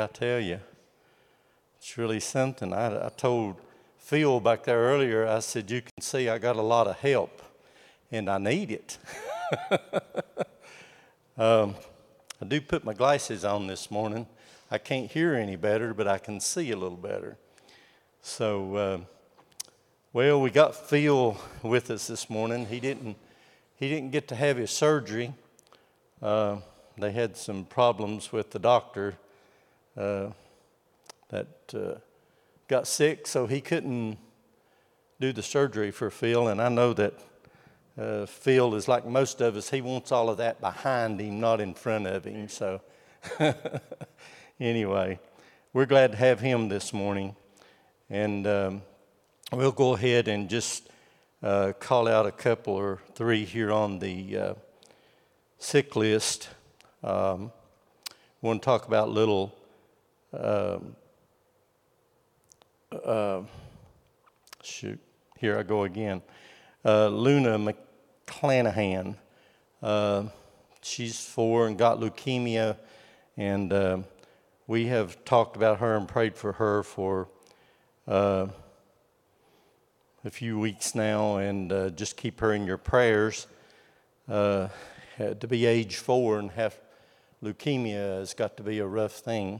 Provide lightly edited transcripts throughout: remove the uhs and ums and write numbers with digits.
I tell you, it's really something. I told Phil back there earlier, I said, you can see I got a lot of help, and I need it. I do put my glasses on this morning. I can't hear any better, but I can see a little better. So, well, we got Phil with us this morning. He didn't get to have his surgery. They had some problems with the doctor that got sick, so he couldn't do the surgery for Phil. And I know that Phil is like most of us. He wants all of that behind him, not in front of him. So anyway, we're glad to have him this morning. And we'll go ahead and just call out a couple or three here on the sick list. We want to talk about little here I go again. Luna McClanahan. She's 4 and got leukemia, and we have talked about her and prayed for her for a few weeks now, and just keep her in your prayers. To be age 4 and have leukemia has got to be a rough thing.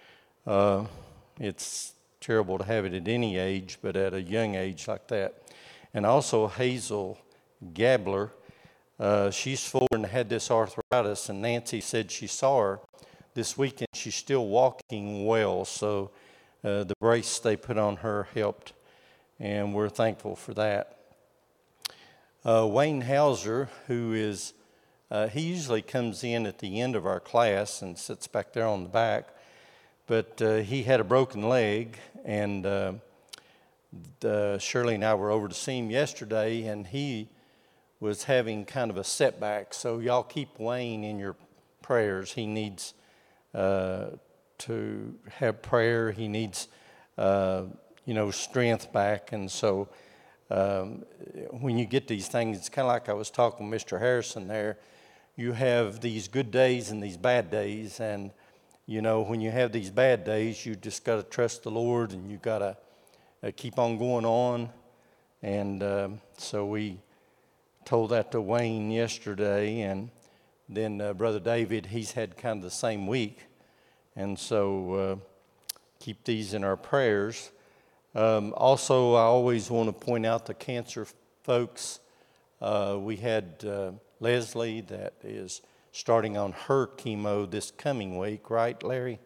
It's terrible to have it at any age, but at a young age like that. And also Hazel Gabler, she's 4 and had this arthritis, and Nancy said she saw her this weekend. She's still walking well, so the brace they put on her helped, and we're thankful for that. Wayne Hauser, who is, he usually comes in at the end of our class and sits back there on the back, but he had a broken leg, and Shirley and I were over to see him yesterday, and he was having kind of a setback. So y'all keep Wayne in your prayers. He needs to have prayer. He needs, strength back. And so when you get these things, it's kind of like I was talking with Mr. Harrison there. You have these good days and these bad days. And, when you have these bad days, you just got to trust the Lord, and you got to keep on going on. And so we told that to Wayne yesterday, and then Brother David, he's had kind of the same week. And so keep these in our prayers. Also, I always want to point out the cancer folks. We had Leslie that is starting on her chemo this coming week, right, Larry?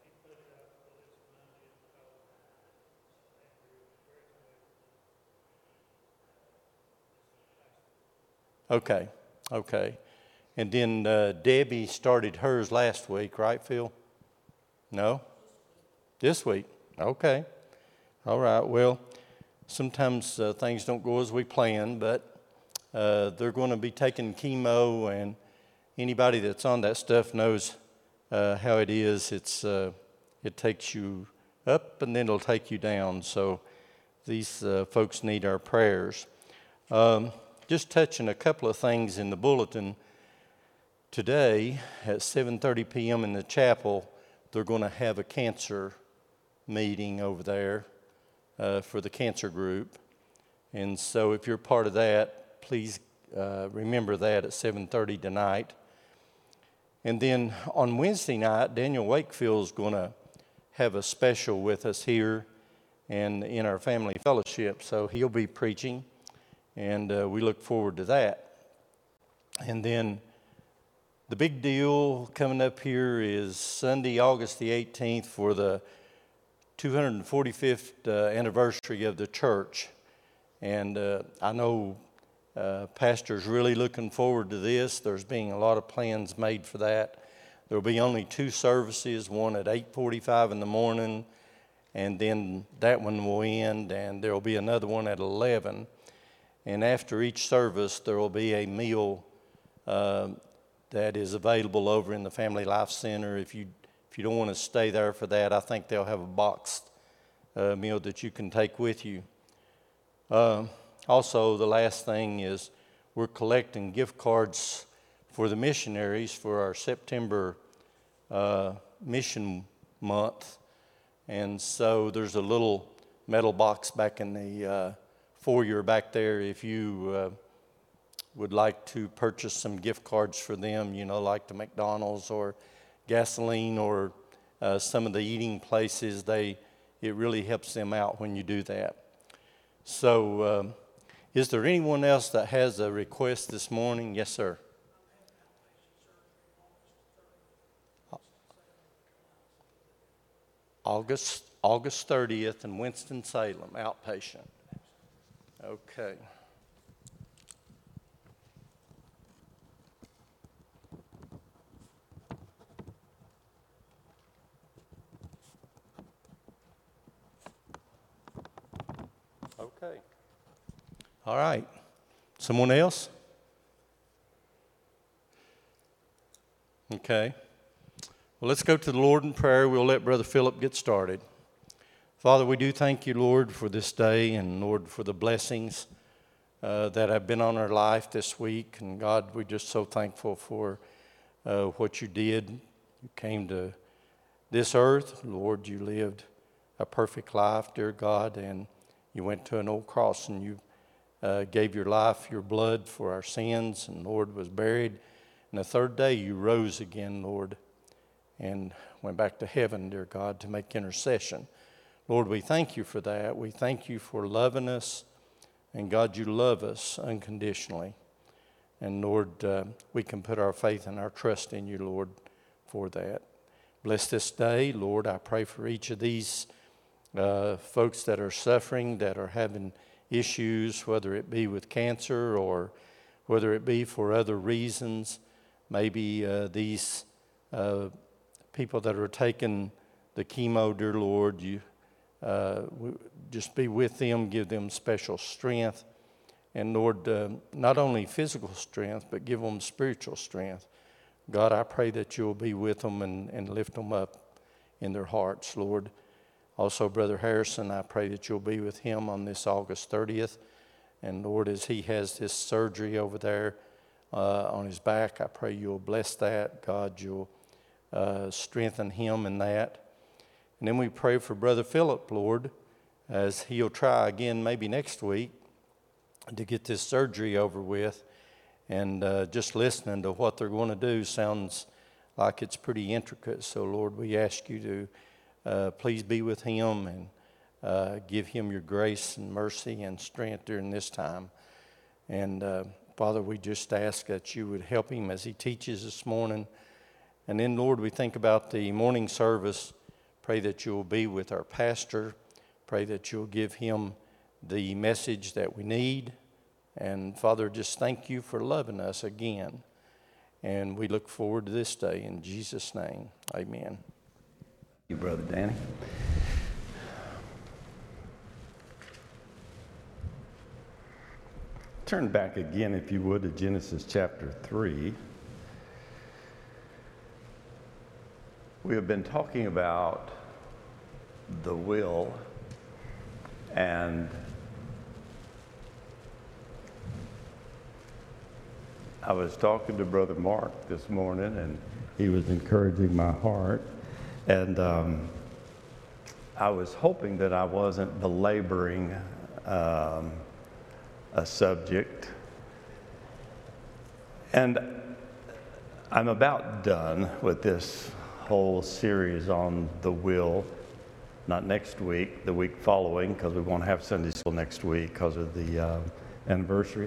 Okay. And then Debbie started hers last week, right, Phil? No? This week? Okay. All right. Well, sometimes things don't go as we plan, but they're going to be taking chemo, and anybody that's on that stuff knows how it is. It takes you up, and then it'll take you down. So these folks need our prayers. Just touching a couple of things in the bulletin. Today at 7:30 p.m. in the chapel, they're going to have a cancer meeting over there for the cancer group. And so if you're part of that, please remember that at 7:30 tonight. And then on Wednesday night, Daniel Wakefield is going to have a special with us here and in our family fellowship. So he'll be preaching. And we look forward to that. And then the big deal coming up here is Sunday, August the 18th, for the 245th anniversary of the church. And I know Pastor's really looking forward to this. There's being a lot of plans made for that. There will be only 2 services, one at 8:45 in the morning, and then that one will end, and there will be another one at 11. And after each service, there will be a meal that is available over in the Family Life Center. If you don't want to stay there for that, I think they'll have a boxed meal that you can take with you. Also, the last thing is we're collecting gift cards for the missionaries for our September mission month. And so there's a little metal box back in the foyer back there if you would like to purchase some gift cards for them, like the McDonald's or gasoline or some of the eating places. It really helps them out when you do that. So is there anyone else that has a request this morning? Yes, sir. August 30th in Winston-Salem, outpatient. Okay. Okay. All right. Someone else? Okay. Well, let's go to the Lord in prayer. We'll let Brother Philip get started. Father, we do thank you, Lord, for this day and, Lord, for the blessings that have been on our life this week. And, God, we're just so thankful for what you did. You came to this earth. Lord, you lived a perfect life, dear God, and you went to an old cross and you gave your life, your blood for our sins, and, Lord, was buried. And the third day you rose again, Lord, and went back to heaven, dear God, to make intercession. Lord, we thank you for that. We thank you for loving us. And God, you love us unconditionally. And Lord, we can put our faith and our trust in you, Lord, for that. Bless this day. Lord, I pray for each of these folks that are suffering, that are having issues, whether it be with cancer or whether it be for other reasons. Maybe these people that are taking the chemo, dear Lord, you just be with them, give them special strength. And Lord, not only physical strength, but give them spiritual strength. God, I pray that you'll be with them and lift them up in their hearts, Lord. Also, Brother Harrison, I pray that you'll be with him on this August 30th. And Lord, as he has this surgery over there on his back, I pray you'll bless that. God, you'll strengthen him in that. And then we pray for Brother Philip, Lord, as he'll try again maybe next week to get this surgery over with. And just listening to what they're going to do sounds like it's pretty intricate. So, Lord, we ask you to please be with him and give him your grace and mercy and strength during this time. And, Father, we just ask that you would help him as he teaches this morning. And then, Lord, we think about the morning service. Pray that you'll be with our pastor. Pray that you'll give him the message that we need. And Father, just thank you for loving us again. And we look forward to this day. In Jesus' name, amen. Thank you, Brother Danny. Turn back again, if you would, to Genesis chapter 3. We have been talking about the will, and I was talking to Brother Mark this morning, and he was encouraging my heart, and I was hoping that I wasn't belaboring a subject, and I'm about done with this whole series on the will. Not next week, the week following, because we won't have Sunday school next week because of the anniversary.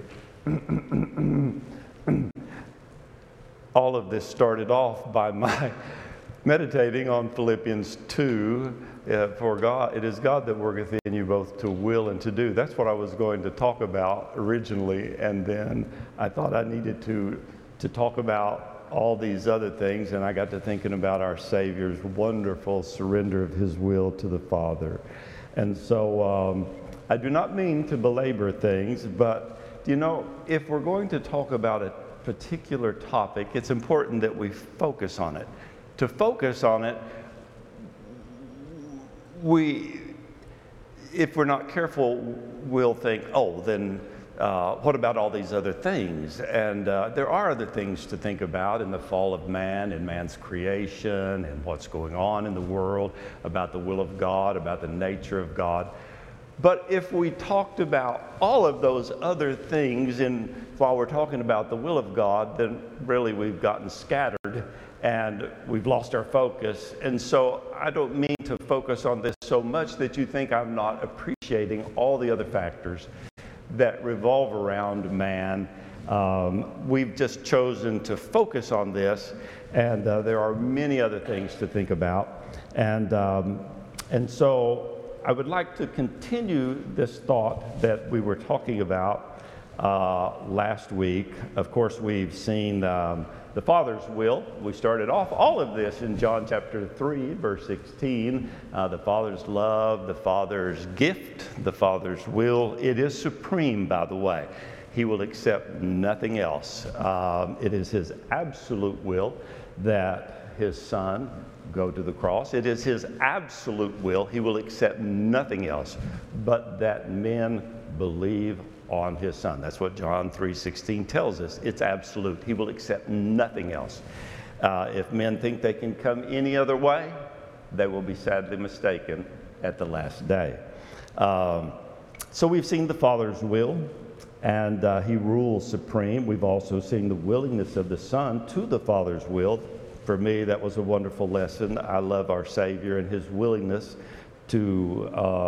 All of this started off by my meditating on Philippians 2, for God, it is God that worketh in you both to will and to do. That's what I was going to talk about originally, and then I thought I needed to talk about all these other things, and I got to thinking about our Savior's wonderful surrender of his will to the Father. And so I do not mean to belabor things, but you know, if we're going to talk about a particular topic, it's important that we focus on it. To focus on it, if we're not careful, we'll think, oh, then what about all these other things? And there are other things to think about in the fall of man and man's creation and what's going on in the world, about the will of God, about the nature of God. But if we talked about all of those other things while we're talking about the will of God, then really we've gotten scattered and we've lost our focus. And so I don't mean to focus on this so much that you think I'm not appreciating all the other factors that revolve around man. We've just chosen to focus on this, and there are many other things to think about. And so I would like to continue this thought that we were talking about last week. Of course, we've seen the Father's will. We started off all of this in John chapter 3, verse 16. The Father's love, the Father's gift, the Father's will. It is supreme, by the way. He will accept nothing else. It is His absolute will that His Son go to the cross. It is His absolute will. He will accept nothing else but that men believe on His Son. That's what John 3:16 tells us. It's absolute. He will accept nothing else. If men think they can come any other way, they will be sadly mistaken at the last day. So we've seen the Father's will, and He rules supreme. We've also seen the willingness of the Son to the Father's will. For me, that was a wonderful lesson. I love our Savior and His willingness to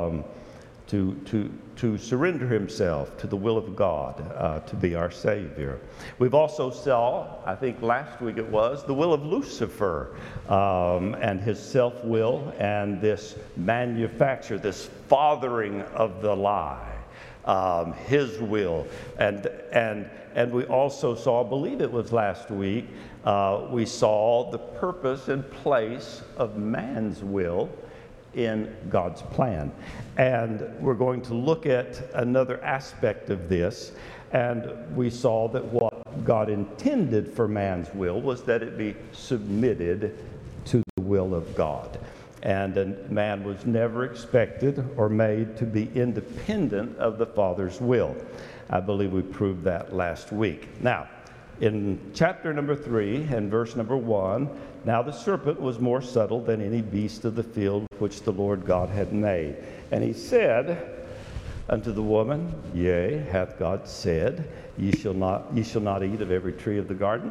surrender Himself to the will of God, to be our Savior. We've also saw, I think last week it was, the will of Lucifer and his self-will and this manufacture, this fathering of the lie. His will, and we also saw, I believe it was last week, we saw the purpose and place of man's will in God's plan. And we're going to look at another aspect of this, and we saw that what God intended for man's will was that it be submitted to the will of God. And man was never expected or made to be independent of the Father's will. I believe we proved that last week. Now, in chapter number 3 and verse number 1, now the serpent was more subtle than any beast of the field which the Lord God had made. And he said unto the woman, Yea, hath God said, ye shall not eat of every tree of the garden?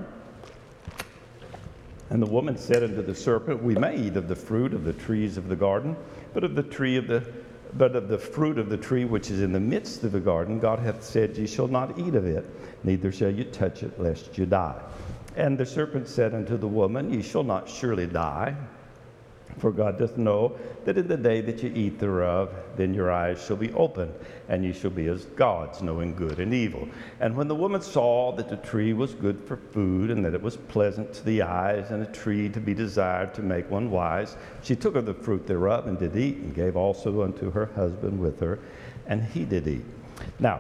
And the woman said unto the serpent, We may eat of the fruit of the trees of the garden, but of the fruit of the tree which is in the midst of the garden, God hath said, Ye shall not eat of it, neither shall you touch it, lest you die. And the serpent said unto the woman, Ye shall not surely die, for God doth know that in the day that ye eat thereof, then your eyes shall be opened, and ye shall be as gods, knowing good and evil. And when the woman saw that the tree was good for food, and that it was pleasant to the eyes, and a tree to be desired to make one wise, she took of the fruit thereof, and did eat, and gave also unto her husband with her, and he did eat. Now,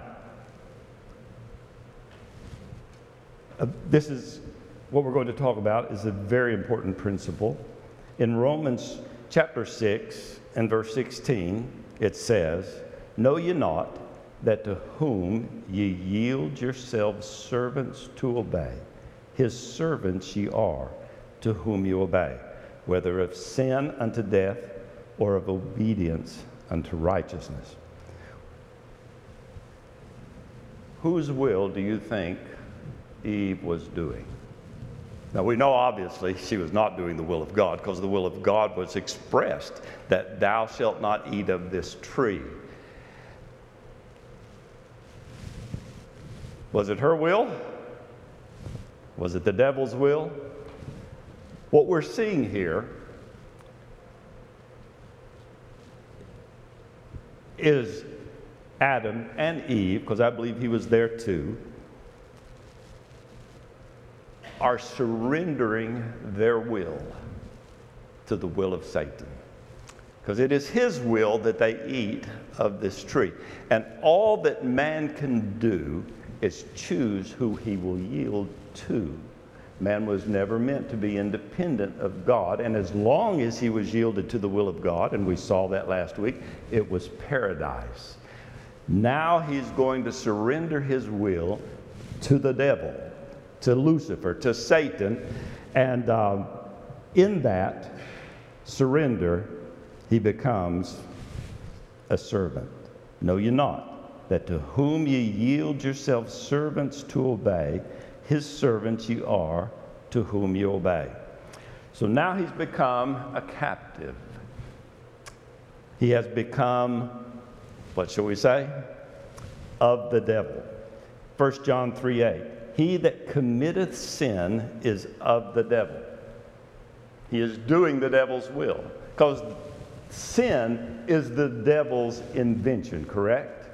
this is what we're going to talk about, is a very important principle. In Romans chapter 6 and verse 16, it says, Know ye not that to whom ye yield yourselves servants to obey, his servants ye are, to whom you obey, whether of sin unto death or of obedience unto righteousness. Whose will do you think Eve was doing? Now, we know obviously she was not doing the will of God, because the will of God was expressed that thou shalt not eat of this tree. Was it her will? Was it the devil's will? What we're seeing here is Adam and Eve, because I believe he was there too, are surrendering their will to the will of Satan. Because it is his will that they eat of this tree. And all that man can do is choose who he will yield to. Man was never meant to be independent of God, and as long as he was yielded to the will of God, and we saw that last week, it was paradise. Now he's going to surrender his will to the devil, to Lucifer, to Satan. And in that surrender, he becomes a servant. Know ye not that to whom ye yield yourselves servants to obey, his servants ye are to whom ye obey. So now he's become a captive. He has become, what shall we say? Of the devil. 1 John 3:8. He that committeth sin is of the devil. He is doing the devil's will. Because sin is the devil's invention, correct?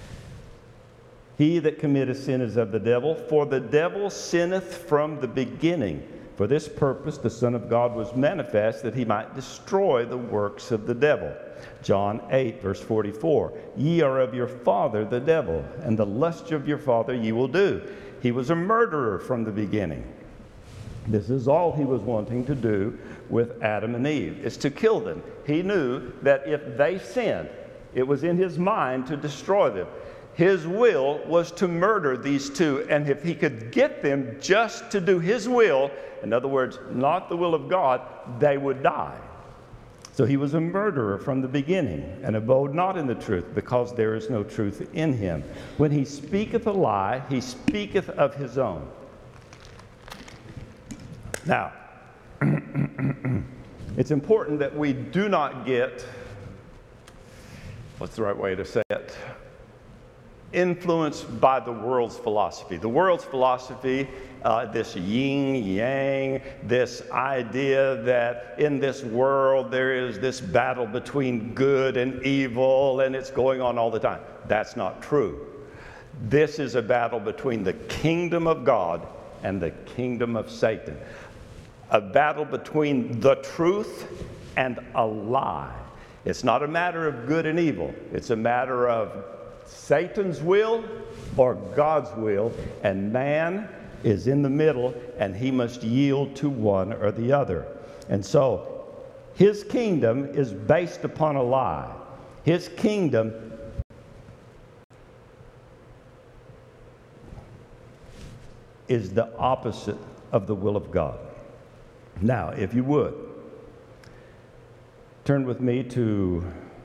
He that committeth sin is of the devil, for the devil sinneth from the beginning. For this purpose the Son of God was manifest, that he might destroy the works of the devil. John 8, verse 44. Ye are of your father the devil, and the lust of your father ye will do. He was a murderer from the beginning. This is all he was wanting to do with Adam and Eve, is to kill them. He knew that if they sinned, it was in his mind to destroy them. His will was to murder these two, and if he could get them just to do his will, in other words, not the will of God, they would die. So he was a murderer from the beginning, and abode not in the truth, because there is no truth in him. When he speaketh a lie, he speaketh of his own. Now, it's important that we do not get, what's the right way to say it? Influenced by the world's philosophy. The world's philosophy, this yin yang, this idea that in this world there is this battle between good and evil, and it's going on all the time. That's not true. This is a battle between the kingdom of God and the kingdom of Satan. A battle between the truth and a lie. It's not a matter of good and evil. It's a matter of Satan's will or God's will, and man is in the middle, and he must yield to one or the other. And so his kingdom is based upon a lie. His kingdom is the opposite of the will of God. Now, if you would, turn with me to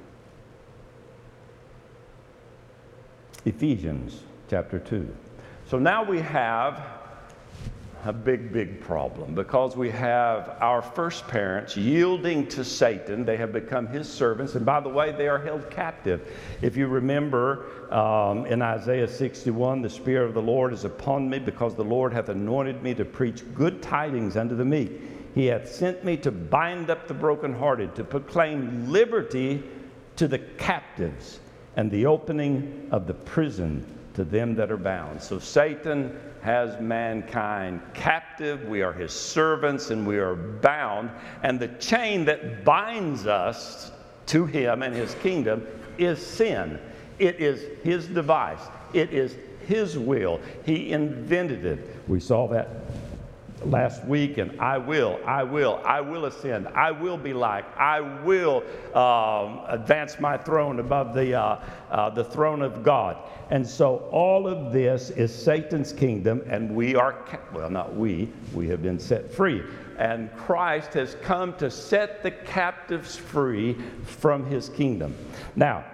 Ephesians chapter 2. So now we have a big problem, because we have our first parents yielding to Satan. They have become his servants, and by the way, they are held captive. If you remember in Isaiah 61, the Spirit of the Lord is upon me, because the Lord hath anointed me to preach good tidings unto the meek. He hath sent me to bind up the brokenhearted, to proclaim liberty to the captives, and the opening of the prison to them that are bound. So Satan has mankind captive. We are his servants, and we are bound. And the chain that binds us to him and his kingdom is sin. It is his device. It is his will. He invented it. We saw that last week, and I will ascend, I will be like, I will advance my throne above the throne of God. And so all of this is Satan's kingdom, and we are, well, not we have been set free. And Christ has come to set the captives free from his kingdom. Now,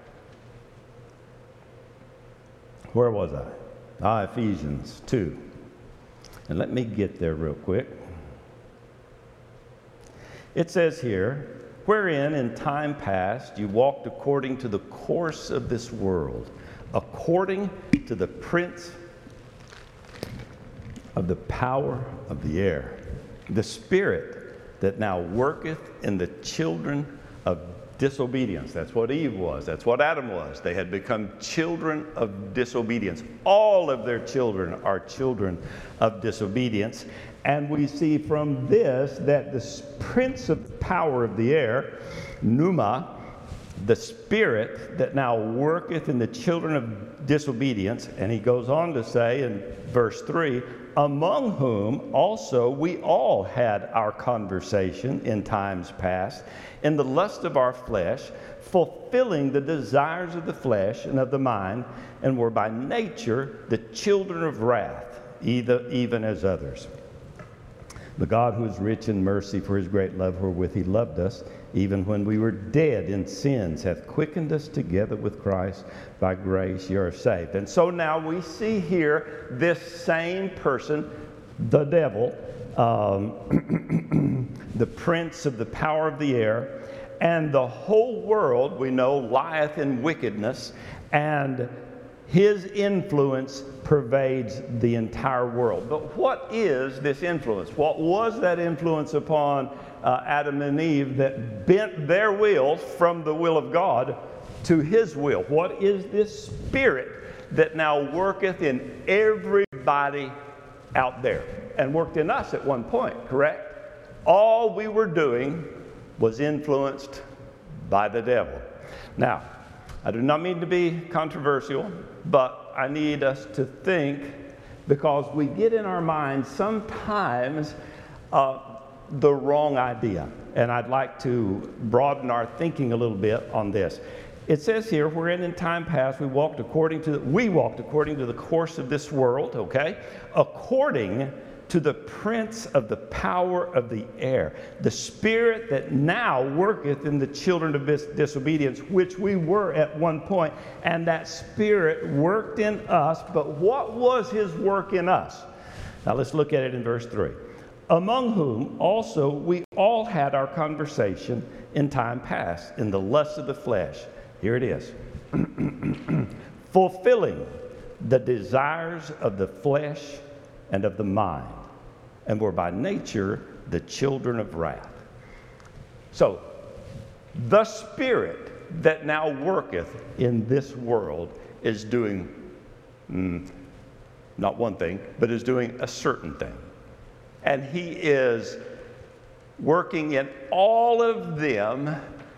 where was I? Ephesians 2. And let me get there real quick. It says here, wherein in time past you walked according to the course of this world, according to the prince of the power of the air, the spirit that now worketh in the children of disobedience. That's what Eve was. That's what Adam was. They had become children of disobedience. All of their children are children of disobedience. And we see from this that the prince of the power of the air, Pneuma, the spirit that now worketh in the children of disobedience, and he goes on to say in verse 3, among whom also we all had our conversation in times past, in the lust of our flesh, fulfilling the desires of the flesh and of the mind, and were by nature the children of wrath, even as others. But God, who is rich in mercy, for his great love wherewith he loved us, even when we were dead in sins, hath quickened us together with Christ. By grace you are saved. And so now we see here this same person, the devil, the prince of the power of the air, and the whole world, we know, lieth in wickedness, and his influence pervades the entire world. But what is this influence? What was that influence upon Adam and Eve that bent their will from the will of God to his will? What is this spirit that now worketh in everybody out there and worked in us at one point, correct? All we were doing was influenced by the devil. Now, I do not mean to be controversial, but I need us to think, because we get in our minds sometimes the wrong idea. And I'd like to broaden our thinking a little bit on this. It says here, wherein in time past we walked according to the course of this world, okay? According to the prince of the power of the air, the spirit that now worketh in the children of disobedience, which we were at one point, and that spirit worked in us. But what was his work in us? Now let's look at it in verse 3. Among whom also we all had our conversation in time past, in the lust of the flesh. Here it is. Fulfilling the desires of the flesh and of the mind, and were by nature the children of wrath. So, the spirit that now worketh in this world is doing, not one thing, but is doing a certain thing. And he is working in all of them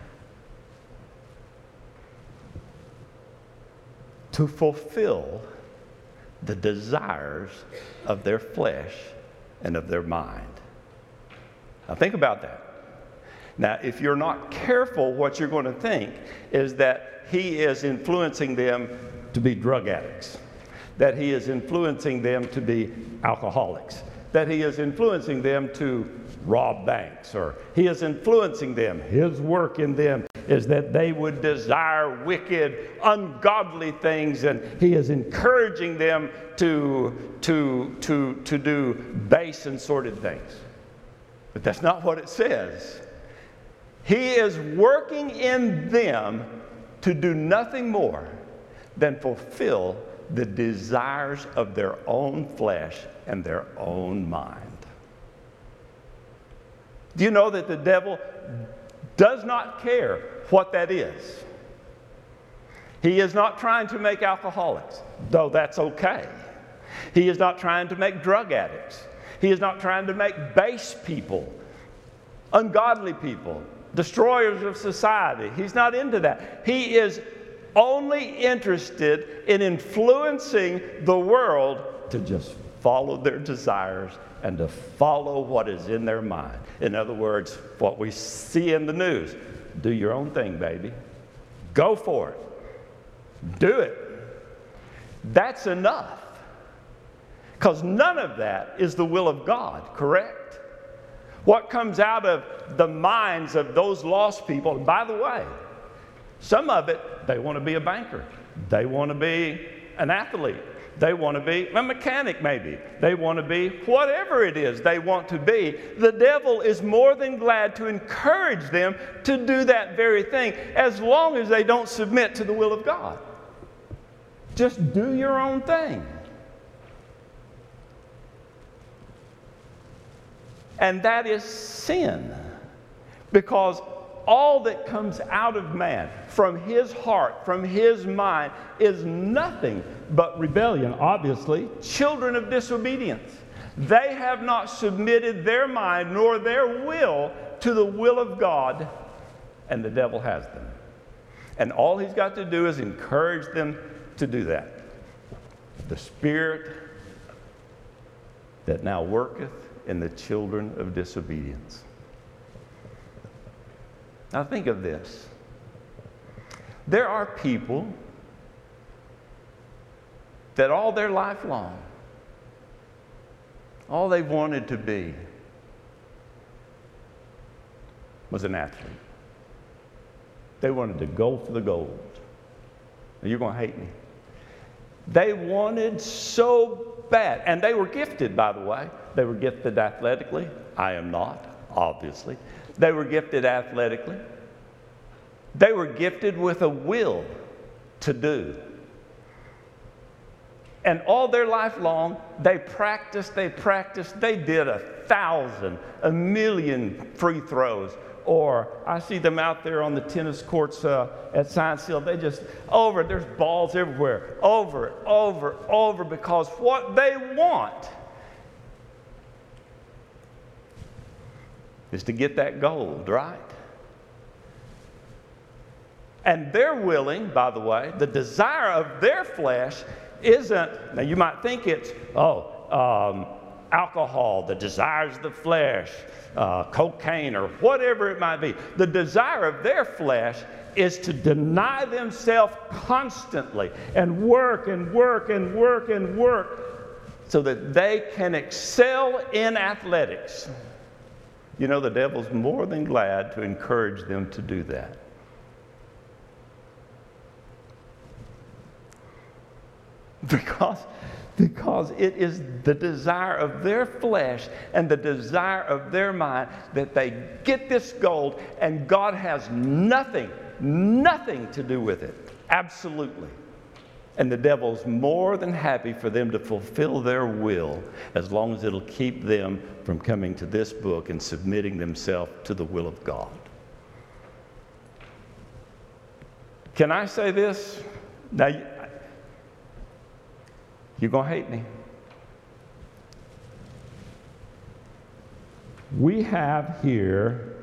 to fulfill the desires of their flesh and of their mind. Now think about that. Now, if you're not careful, what you're going to think is that he is influencing them to be drug addicts, that he is influencing them to be alcoholics, that he is influencing them to rob banks, or he is influencing them. His work in them is that they would desire wicked, ungodly things, and he is encouraging them to do base and sordid things. But that's not what it says. He is working in them to do nothing more than fulfill the desires of their own flesh and their own mind. Do you know that the devil does not care what that is? He is not trying to make alcoholics, though that's okay. He is not trying to make drug addicts. He is not trying to make base people, ungodly people, destroyers of society. He's not into that. He is only interested in influencing the world to just follow their desires and to follow what is in their mind. In other words, what we see in the news. Do your own thing, baby. Go for it. Do it. That's enough. Because none of that is the will of God, correct? What comes out of the minds of those lost people, and by the way, some of it, they want to be a banker. They want to be an athlete. They want to be a mechanic maybe. They want to be whatever it is they want to be. The devil is more than glad to encourage them to do that very thing, as long as they don't submit to the will of God. Just do your own thing. And that is sin. Because all that comes out of man, from his heart, from his mind, is nothing but rebellion, obviously, children of disobedience. They have not submitted their mind nor their will to the will of God, and the devil has them. And all he's got to do is encourage them to do that. The spirit that now worketh in the children of disobedience. Now think of this. There are people that all their life long, all they wanted to be was an athlete. They wanted to go for the gold. Now, you're going to hate me. They wanted so bad, and they were gifted, by the way. They were gifted athletically. I am not, obviously. They were gifted athletically. They were gifted with a will to do. And all their life long, they practiced. They did 1,000, 1,000,000 free throws. Or I see them out there on the tennis courts at Science Hill. They just, there's balls everywhere. Over, because what they want is to get that gold, right? And they're willing, by the way, the desire of their flesh isn't, now you might think it's, alcohol, the desires of the flesh, cocaine, or whatever it might be. The desire of their flesh is to deny themselves constantly and work so that they can excel in athletics. You know, the devil's more than glad to encourage them to do that. Because it is the desire of their flesh and the desire of their mind that they get this gold, and God has nothing to do with it. Absolutely. And the devil's more than happy for them to fulfill their will as long as it'll keep them from coming to this book and submitting themselves to the will of God. Can I say this? Now, you're going to hate me. We have here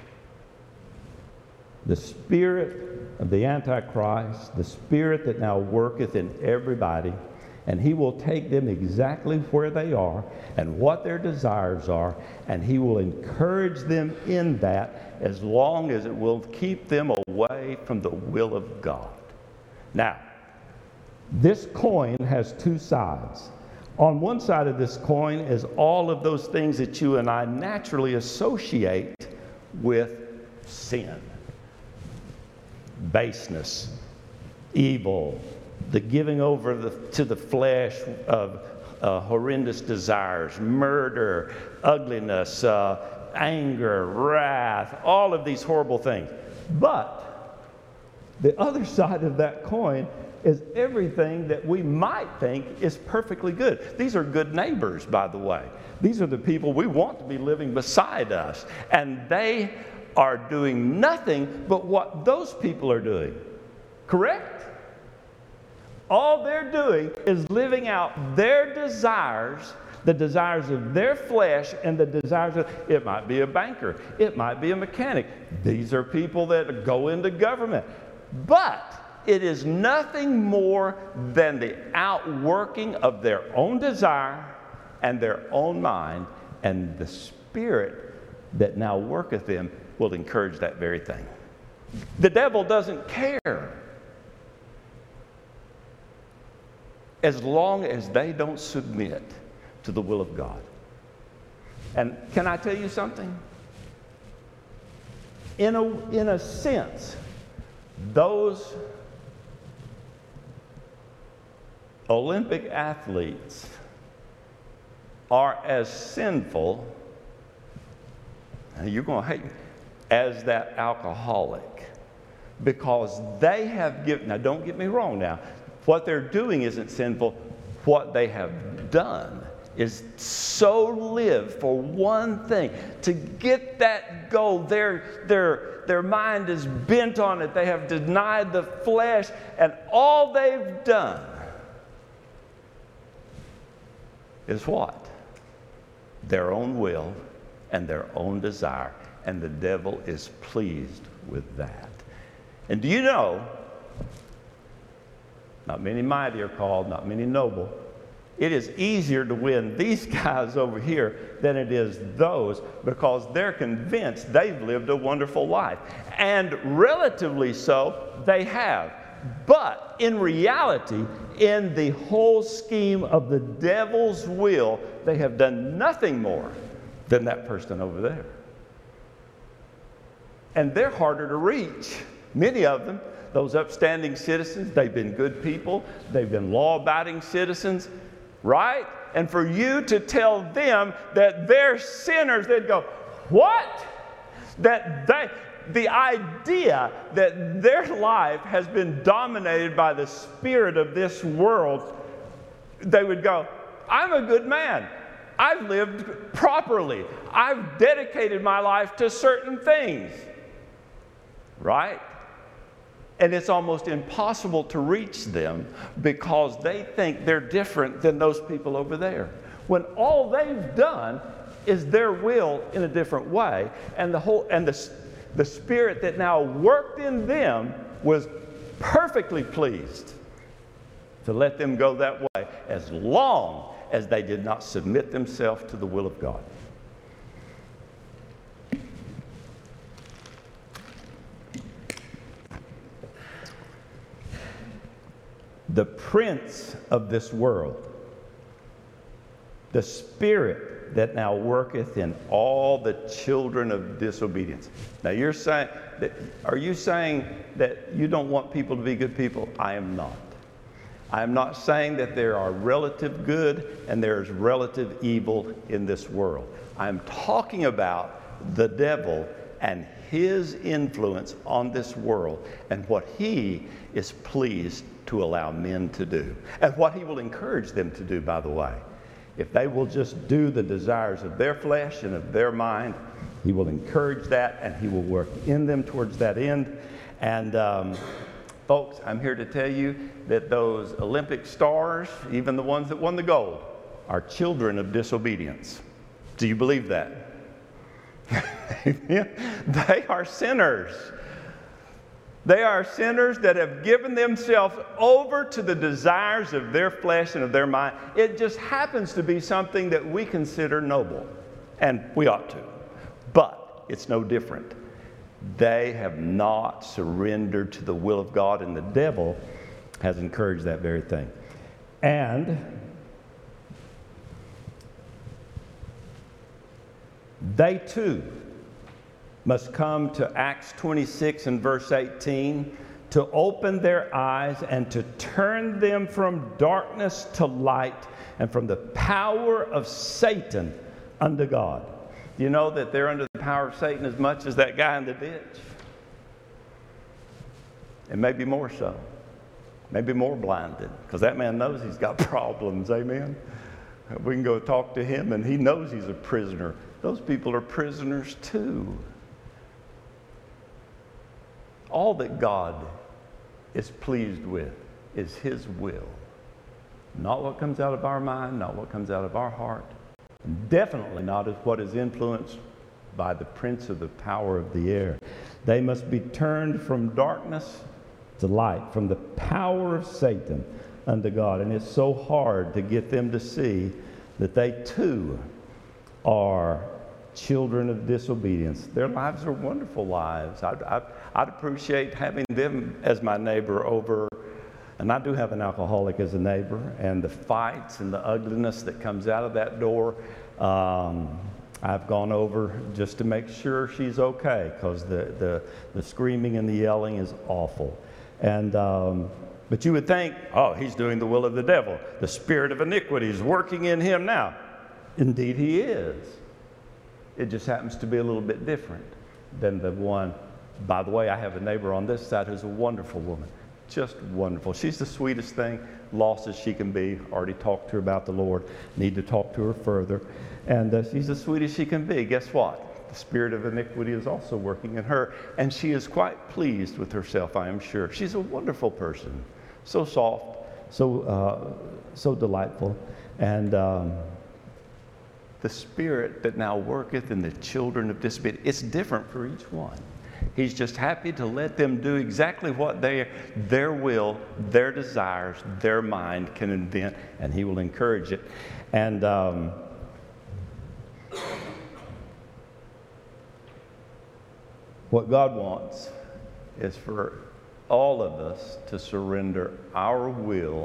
the spirit of the Antichrist, the spirit that now worketh in everybody, and he will take them exactly where they are and what their desires are, and he will encourage them in that as long as it will keep them away from the will of God. Now, this coin has two sides. On one side of this coin is all of those things that you and I naturally associate with sin. Baseness, evil, the giving over to the flesh of horrendous desires, murder, ugliness, anger, wrath, all of these horrible things. But the other side of that coin is everything that we might think is perfectly good. These are good neighbors, by the way. These are the people we want to be living beside us. And they are doing nothing but what those people are doing. Correct? All they're doing is living out their desires, the desires of their flesh, and the desires of, it might be a banker, it might be a mechanic. These are people that go into government. But it is nothing more than the outworking of their own desire and their own mind, and the spirit that now worketh them will encourage that very thing. The devil doesn't care as long as they don't submit to the will of God. And can I tell you something? In a sense, those Olympic athletes are as sinful, and you're going to hate me, as that alcoholic, because they have given, now don't get me wrong now, what they're doing isn't sinful. What they have done is so live for one thing, to get that goal. Their mind is bent on it. They have denied the flesh, and all they've done is what? Their own will and their own desire. And the devil is pleased with that. And do you know, not many mighty are called, not many noble, It is easier to win these guys over here than it is those, because they're convinced they've lived a wonderful life. And relatively so, they have. But in reality, in the whole scheme of the devil's will, they have done nothing more than that person over there. And they're harder to reach. Many of them, those upstanding citizens, they've been good people, they've been law-abiding citizens, right? And for you to tell them that they're sinners, they'd go, what? The idea that their life has been dominated by the spirit of this world, they would go, I'm a good man. I've lived properly. I've dedicated my life to certain things. Right? And it's almost impossible to reach them because they think they're different than those people over there, when all they've done is their will in a different way, and the spirit that now worked in them was perfectly pleased to let them go that way, as long as they did not submit themselves to the will of God. The prince of this world, the spirit that now worketh in all the children of disobedience. Now you're saying that, are you saying that you don't want people to be good people? I am not. I am not saying that there are relative good and there is relative evil in this world. I'm talking about the devil and his influence on this world and what he is pleased to allow men to do, and what he will encourage them to do, by the way. If they will just do the desires of their flesh and of their mind, he will encourage that, and he will work in them towards that end. And folks, I'm here to tell you that those Olympic stars, even the ones that won the gold, are children of disobedience. Do you believe that? They are sinners. They are sinners that have given themselves over to the desires of their flesh and of their mind. It just happens to be something that we consider noble, and we ought to. But it's no different. They have not surrendered to the will of God, and the devil has encouraged that very thing. And they too must come to Acts 26 and verse 18 to open their eyes and to turn them from darkness to light and from the power of Satan unto God. Do you know that they're under the power of Satan as much as that guy in the ditch? And maybe more so. Maybe more blinded, because that man knows he's got problems, amen? We can go talk to him and he knows he's a prisoner. Those people are prisoners too. All that God is pleased with is his will. Not what comes out of our mind, not what comes out of our heart. Definitely not what is influenced by the prince of the power of the air. They must be turned from darkness to light, from the power of Satan unto God. And it's so hard to get them to see that they too are children of disobedience. Their lives are wonderful lives. I'd appreciate having them as my neighbor over, and I do have an alcoholic as a neighbor, and the fights and the ugliness that comes out of that door, I've gone over just to make sure she's okay, because the screaming and the yelling is awful. And but you would think, oh, he's doing the will of the devil. The spirit of iniquity is working in him now. Indeed he is. It just happens to be a little bit different than the one. By the way, I have a neighbor on this side who's a wonderful woman. Just wonderful. She's the sweetest thing, lost as she can be. Already talked to her about the Lord. Need to talk to her further. And she's as sweet as she can be. Guess what? The spirit of iniquity is also working in her. And she is quite pleased with herself, I am sure. She's a wonderful person. So soft, so delightful. And the spirit that now worketh in the children of disobedience, it's different for each one. He's just happy to let them do exactly what their will, their desires, their mind can invent, and He will encourage it. And what God wants is for all of us to surrender our will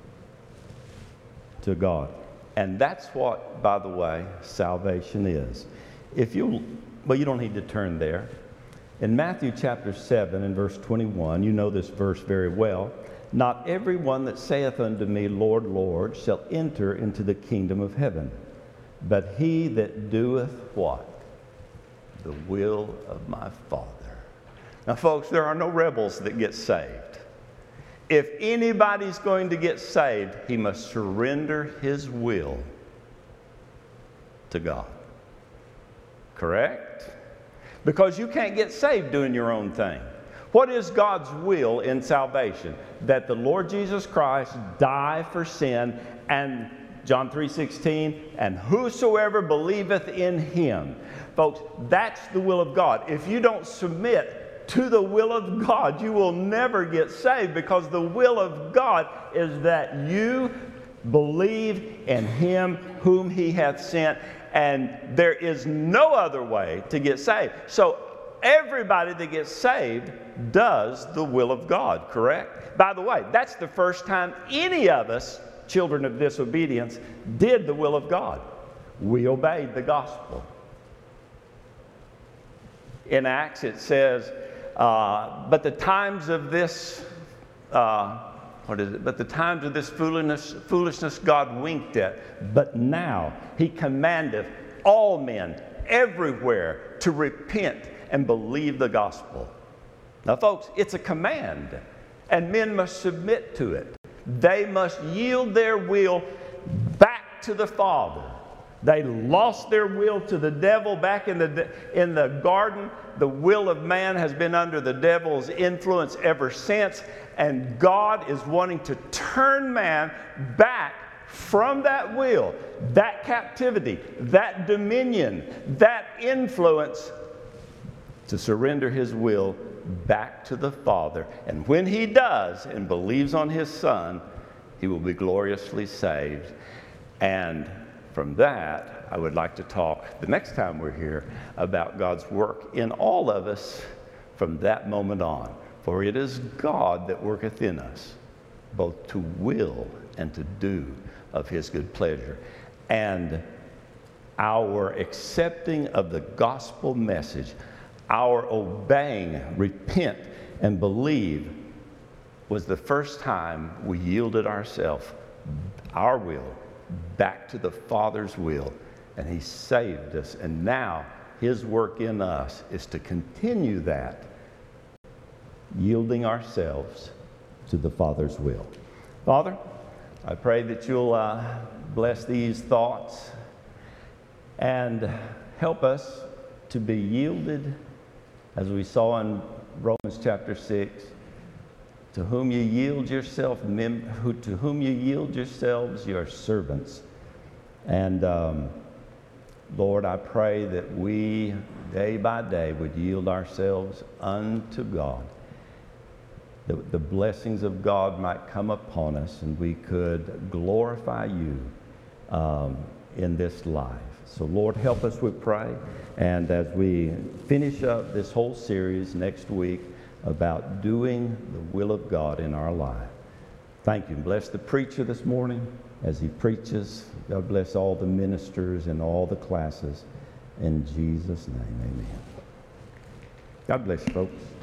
to God. And that's what, by the way, salvation is. You don't need to turn there. In Matthew chapter 7 and verse 21, you know this verse very well. Not everyone that saith unto me, Lord, Lord, shall enter into the kingdom of heaven, but he that doeth what? The will of my Father. Now, folks, there are no rebels that get saved. If anybody's going to get saved, he must surrender his will to God. Correct? Because you can't get saved doing your own thing. What is God's will in salvation? That the Lord Jesus Christ die for sin, and John 3:16, and whosoever believeth in Him. Folks, that's the will of God. If you don't submit to the will of God, you will never get saved, because the will of God is that you believe in Him whom He hath sent, and there is no other way to get saved. So everybody that gets saved does the will of God, correct? By the way, that's the first time any of us, children of disobedience, did the will of God. We obeyed the gospel. In Acts it says, but the times of this, But the times of this foolishness God winked at. But now He commandeth all men everywhere to repent and believe the gospel. Now, folks, it's a command, and men must submit to it. They must yield their will back to the Father. They lost their will to the devil back in the garden. The will of man has been under the devil's influence ever since. And God is wanting to turn man back from that will, that captivity, that dominion, that influence, to surrender His will back to the Father. And when He does and believes on His Son, he will be gloriously saved. And from that, I would like to talk the next time we're here about God's work in all of us from that moment on. For it is God that worketh in us, both to will and to do of His good pleasure. And our accepting of the gospel message, our obeying, repent, and believe, was the first time we yielded ourselves, our will, back to the Father's will, and He saved us. And now His work in us is to continue that, yielding ourselves to the Father's will. Father, I pray that You'll bless these thoughts and help us to be yielded, as we saw in Romans chapter 6, to whom you yield yourself, to whom you yield yourselves, your servants. And Lord, I pray that we, day by day, would yield ourselves unto God, that the blessings of God might come upon us, and we could glorify You in this life. So Lord, help us, we pray. And as we finish up this whole series next week about doing the will of God in our life, thank You. Bless the preacher this morning as he preaches. God bless all the ministers and all the classes. In Jesus' name, amen. God bless you, folks.